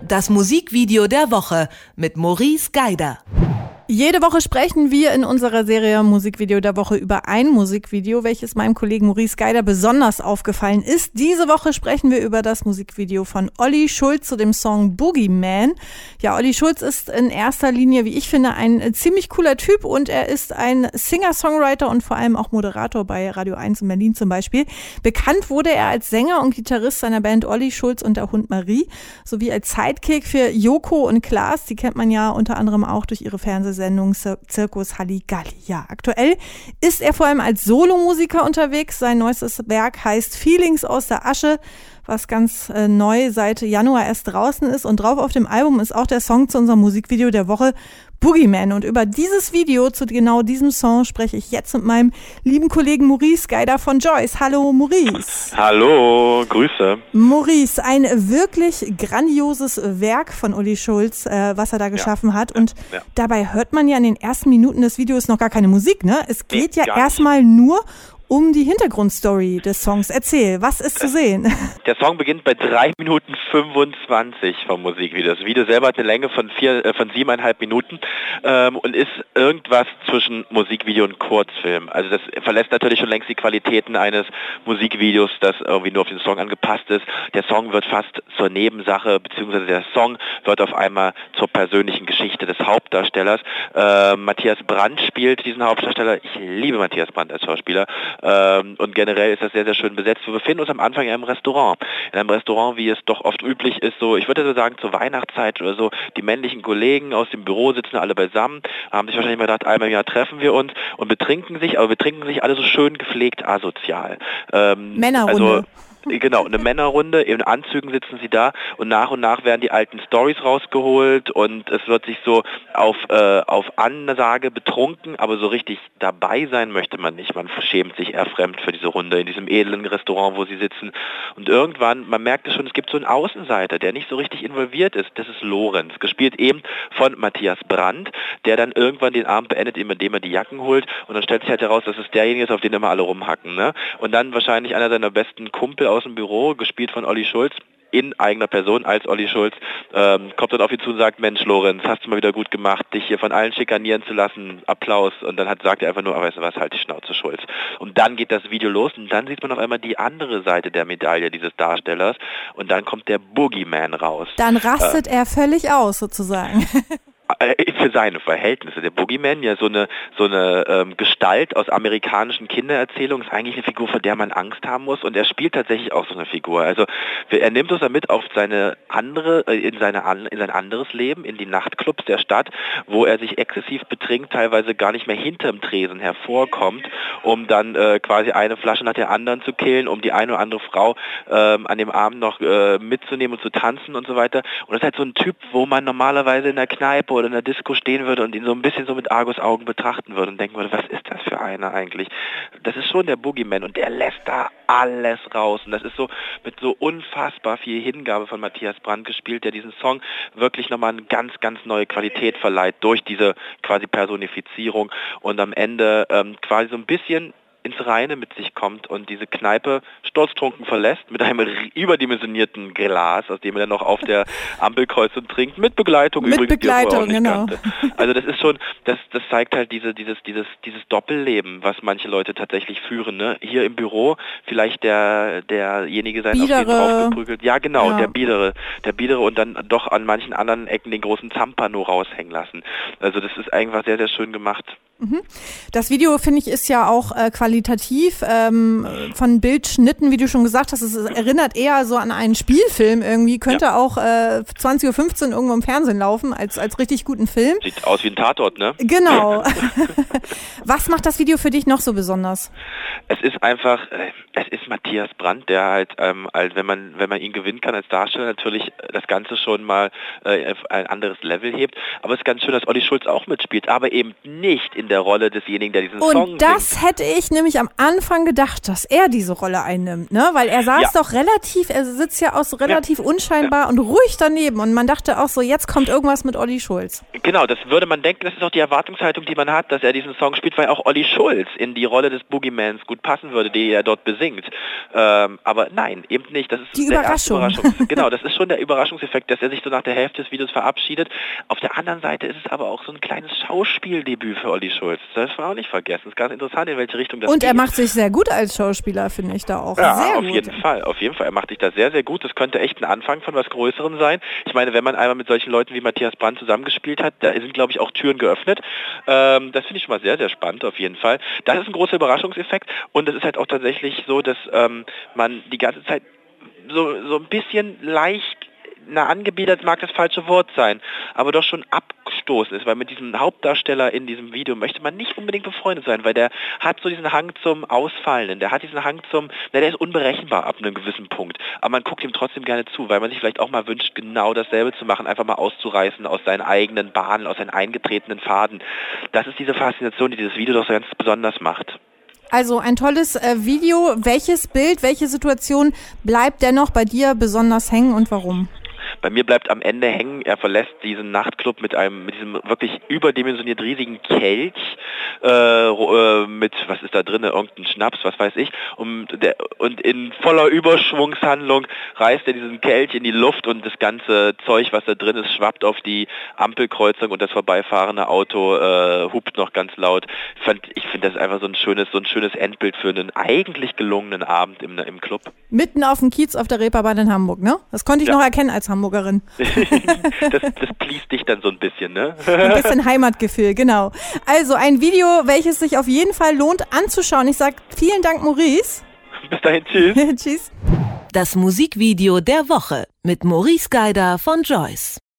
Das Musikvideo der Woche mit Maurice Geider. Jede Woche sprechen wir in unserer Serie Musikvideo der Woche über ein Musikvideo, welches meinem Kollegen Maurice Geider besonders aufgefallen ist. Diese Woche sprechen wir über das Musikvideo von Olli Schulz zu dem Song Boogeyman. Ja, Olli Schulz ist in erster Linie, wie ich finde, ein ziemlich cooler Typ und er ist ein Singer-Songwriter und vor allem auch Moderator bei Radio 1 in Berlin zum Beispiel. Bekannt wurde er als Sänger und Gitarrist seiner Band Olli Schulz und der Hund Marie, sowie als Sidekick für Joko und Klaas. Die kennt man ja unter anderem auch durch ihre Fernsehsendung Zirkus Halligalli. Ja, aktuell ist er vor allem als Solomusiker unterwegs. Sein neuestes Werk heißt Feelings aus der Asche, was ganz neu seit Januar erst draußen ist. Und drauf auf dem Album ist auch der Song zu unserem Musikvideo der Woche, Boogeyman. Und über dieses Video zu genau diesem Song spreche ich jetzt mit meinem lieben Kollegen Maurice Geider von Joyce. Hallo Maurice. Hallo, Grüße. Maurice, ein wirklich grandioses Werk von Olli Schulz, was er da geschaffen hat. Und dabei hört man ja in den ersten Minuten des Videos noch gar keine Musik, ne? Es geht ja erstmal nur um die Hintergrundstory des Songs. Erzähl, was ist zu sehen? Der Song beginnt bei 3 Minuten 25 vom Musikvideo. Das Video selber hat eine Länge von 7,5 Minuten und ist irgendwas zwischen Musikvideo und Kurzfilm. Also das verlässt natürlich schon längst die Qualitäten eines Musikvideos, das irgendwie nur auf den Song angepasst ist. Der Song wird fast zur Nebensache, beziehungsweise der Song wird auf einmal zur persönlichen Geschichte des Hauptdarstellers. Matthias Brandt spielt diesen Hauptdarsteller. Ich liebe Matthias Brandt als Schauspieler. Und generell ist das sehr, sehr schön besetzt. Wir befinden uns am Anfang in einem Restaurant. In einem Restaurant, wie es doch oft üblich ist, so, ich würde so sagen, zur Weihnachtszeit oder so, die männlichen Kollegen aus dem Büro sitzen alle beisammen, haben sich wahrscheinlich mal gedacht, einmal im Jahr treffen wir uns und betrinken sich, aber betrinken sich alle so schön gepflegt asozial. Männerrunde. Genau, eine Männerrunde, in Anzügen sitzen sie da und nach werden die alten Storys rausgeholt und es wird sich so auf Ansage betrunken, aber so richtig dabei sein möchte man nicht. Man schämt sich eher fremd für diese Runde in diesem edlen Restaurant, wo sie sitzen. Und irgendwann, man merkt es schon, es gibt so einen Außenseiter, der nicht so richtig involviert ist. Das ist Lorenz, gespielt eben von Matthias Brandt, der dann irgendwann den Abend beendet, indem er die Jacken holt und dann stellt sich halt heraus, dass es derjenige ist, auf den immer alle rumhacken. Ne? Und dann wahrscheinlich einer seiner besten Kumpel aus dem Büro, gespielt von Olli Schulz, in eigener Person als Olli Schulz, kommt dann auf ihn zu und sagt, Mensch Lorenz, hast du mal wieder gut gemacht, dich hier von allen schikanieren zu lassen, Applaus. Und dann sagt er einfach nur, weißt du was, halt die Schnauze, Schulz. Und dann geht das Video los und dann sieht man auf einmal die andere Seite der Medaille dieses Darstellers und dann kommt der Boogeyman raus. Dann rastet er völlig aus, sozusagen. Für seine Verhältnisse. Der Boogeyman, ja so eine Gestalt aus amerikanischen Kindererzählungen, ist eigentlich eine Figur, vor der man Angst haben muss und er spielt tatsächlich auch so eine Figur. Also er nimmt uns damit auf in sein anderes Leben, in die Nachtclubs der Stadt, wo er sich exzessiv betrinkt, teilweise gar nicht mehr hinterm Tresen hervorkommt, um dann quasi eine Flasche nach der anderen zu killen, um die eine oder andere Frau an dem Abend noch mitzunehmen und zu tanzen und so weiter. Und das ist halt so ein Typ, wo man normalerweise in der Kneipe oder in der Disco stehen würde und ihn so ein bisschen so mit Argusaugen betrachten würde und denken würde, was ist das für einer eigentlich? Das ist schon der Boogeyman und der lässt da alles raus und das ist so mit so unfassbar viel Hingabe von Matthias Brandt gespielt, der diesen Song wirklich nochmal eine ganz, ganz neue Qualität verleiht durch diese quasi Personifizierung und am Ende quasi so ein bisschen ins Reine mit sich kommt und diese Kneipe sturztrunken verlässt mit einem überdimensionierten Glas, aus dem er dann noch auf der Ampel kreuzt und trinkt, mit Begleitung mit übrigens. Begleitung, genau. Also das ist schon, das zeigt halt dieses Doppelleben, was manche Leute tatsächlich führen. Ne? Hier im Büro vielleicht derjenige sein, auf den draufgeprügelt. Ja genau, ja. Der Biedere und dann doch an manchen anderen Ecken den großen Zampano raushängen lassen. Also das ist einfach sehr, sehr schön gemacht. Das Video, finde ich, ist ja auch qualitativ von Bildschnitten, wie du schon gesagt hast. Es erinnert eher so an einen Spielfilm irgendwie. Könnte auch 20.15 Uhr irgendwo im Fernsehen laufen, als richtig guten Film. Sieht aus wie ein Tatort, ne? Genau. Was macht das Video für dich noch so besonders? Es ist einfach, es ist Matthias Brandt, der halt, wenn man ihn gewinnen kann als Darsteller, natürlich das Ganze schon mal auf ein anderes Level hebt. Aber es ist ganz schön, dass Olli Schulz auch mitspielt, aber eben nicht in der Rolle desjenigen, der diesen Song singt. Und das hätte ich nämlich am Anfang gedacht, dass er diese Rolle einnimmt, ne? Weil er saß doch er sitzt ja auch so relativ unscheinbar und ruhig daneben und man dachte auch so, jetzt kommt irgendwas mit Olli Schulz. Genau, das würde man denken, das ist auch die Erwartungshaltung, die man hat, dass er diesen Song spielt, weil auch Olli Schulz in die Rolle des Boogiemans gut passen würde, die er dort besingt. Aber nein, eben nicht. Das ist die Überraschung. Genau, das ist schon der Überraschungseffekt, dass er sich so nach der Hälfte des Videos verabschiedet. Auf der anderen Seite ist es aber auch so ein kleines Schauspieldebüt für Olli Schulz. Das darf man auch nicht vergessen. Es ist ganz interessant, in welche Richtung das geht. Und er macht sich sehr gut als Schauspieler, finde ich da auch. Ja, sehr auf gut. jeden Fall. Er macht sich da sehr, sehr gut. Das könnte echt ein Anfang von was Größerem sein. Ich meine, wenn man einmal mit solchen Leuten wie Matthias Brandt zusammengespielt hat, da sind, glaube ich, auch Türen geöffnet. Das finde ich schon mal sehr, sehr spannend auf jeden Fall. Das ist ein großer Überraschungseffekt und es ist halt auch tatsächlich so, dass man die ganze Zeit so ein bisschen leicht angebiedert, mag das falsche Wort sein, aber doch schon abgestoßen ist, weil mit diesem Hauptdarsteller in diesem Video möchte man nicht unbedingt befreundet sein, weil der hat so diesen Hang zum Ausfallenden, der hat diesen Hang der ist unberechenbar ab einem gewissen Punkt, aber man guckt ihm trotzdem gerne zu, weil man sich vielleicht auch mal wünscht, genau dasselbe zu machen, einfach mal auszureißen aus seinen eigenen Bahnen, aus seinen eingetretenen Pfaden. Das ist diese Faszination, die dieses Video doch so ganz besonders macht. Also ein tolles Video. Welches Bild, welche Situation bleibt dennoch bei dir besonders hängen und warum? Bei mir bleibt am Ende hängen, er verlässt diesen Nachtclub mit diesem wirklich überdimensioniert riesigen Kelch mit, was ist da drin, irgendein Schnaps, was weiß ich, und in voller Überschwungshandlung reißt er diesen Kelch in die Luft und das ganze Zeug, was da drin ist, schwappt auf die Ampelkreuzung und das vorbeifahrende Auto hupt noch ganz laut. Ich finde das einfach so ein schönes Endbild für einen eigentlich gelungenen Abend im Club. Mitten auf dem Kiez auf der Reeperbahn in Hamburg, ne? Das konnte ich noch erkennen als Hamburgerin. das pleast dich dann so ein bisschen, ne? Ein bisschen Heimatgefühl, genau. Also ein Video, welches sich auf jeden Fall lohnt anzuschauen. Ich sage vielen Dank, Maurice. Bis dahin, tschüss. Tschüss. Das Musikvideo der Woche mit Maurice Geider von Joyce.